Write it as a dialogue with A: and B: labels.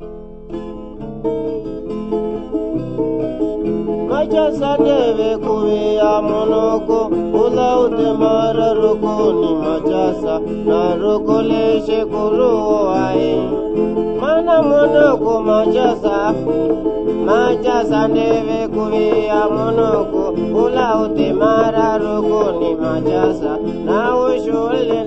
A: Majasa deve kuwe ya monoko ula ute mara roko ni majasa na roko leshe kuru ae mana monoko majasa deve kuwe ya monoko ula ute mara roko ni majasa na ushule